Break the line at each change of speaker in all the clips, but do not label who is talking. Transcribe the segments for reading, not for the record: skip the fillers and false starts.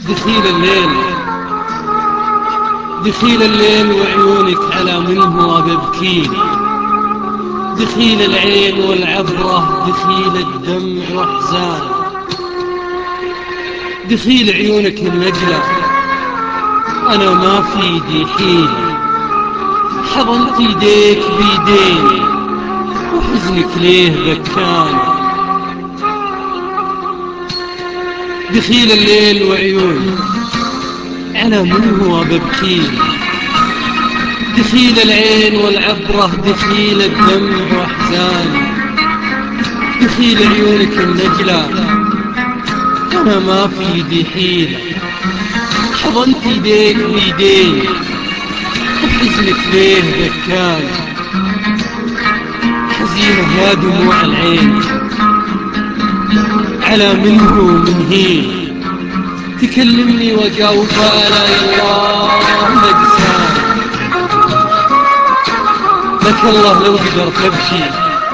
دخيل الليل دخيل الليل وعيونك على من هو ببكيني، دخيل العين والعبرة، دخيل الدمع واحزان، دخيل عيونك النجلة أنا ما في يدي حيلة، حضنت يديك بيديني وحزنك ليه بكاني. دخيل الليل وعيوني على من هو ببكيني، دخيل العين والعبرة، دخيل الدمع واحزاني، دخيل عيونك النجلة أنا ما في يدي حيلة، حضنت يديك بيديني وحزنك ليه بكاني. حزينة يا دموع العين على من هو من هين، تكلمني وجاوبها لا يالله مقساني. لك الله لو قدر تبكي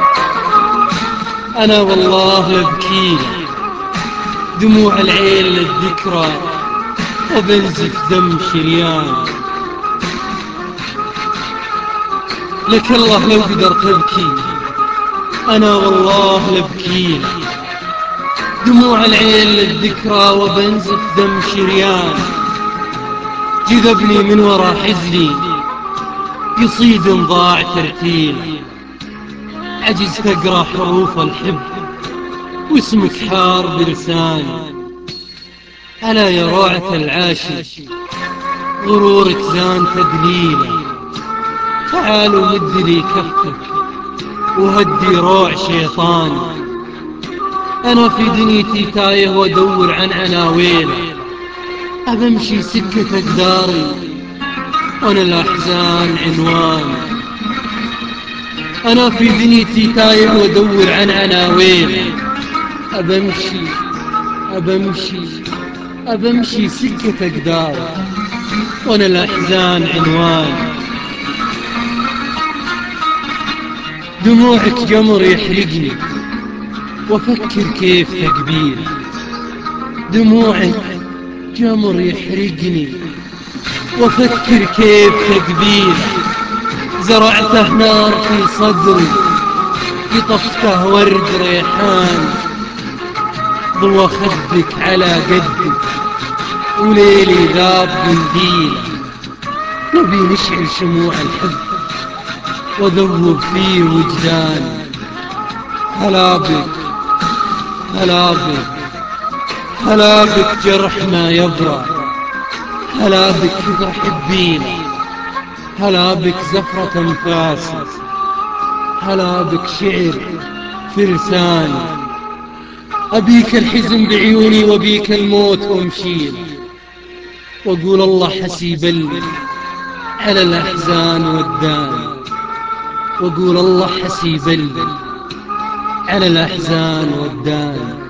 أنا والله لبكيلة، دموع العين للذكرى وبنزف دم شريان. لك الله لو قدر تبكي أنا والله لبكيلة، دموع العين للذكرى وبنزف دم شريان. جذبني من ورا حزني قصيد ضاع ترتيله، عجزت أقرأ حروف الحب واسمك حار بلساني. ألا يا روعة العاشق غرورك زان تدليله، تعالوا مد لي كفك وهدي روع شيطاني. أنا في دنيتي تايه وأدور عن عناويله، أبمشي سكة أقداري وأنا الأحزان عنواني. أنا في دنيتي تايه وأدور عن عناويله، أبمشي أبمشي أبمشي سكة أقداري وأنا الأحزان عنواني. دموعك جمر يحرقني وأفكر كيف تقبيله، دموعك جمر يحرقني وأفكر كيف تقبيله. زرعته نار في صدري قطفته ورد ريحان، ضوى خدك على قدي وليلي ذاب قنديله. نبي نشعل شموع الحب وذوب فيه وجداني. هلا بك هلا بك هلا بك جرح ما يبرى، هلا بك تحبيني، هلا بك زفرة انفاسي، هلا بك شعر في لساني. أبيك الحزن بعيوني وبيك الموت وامشيل، وأقول الله حسيبلي على الأحزان والدان، وأقول الله حسيبلي على الأحزان والدان.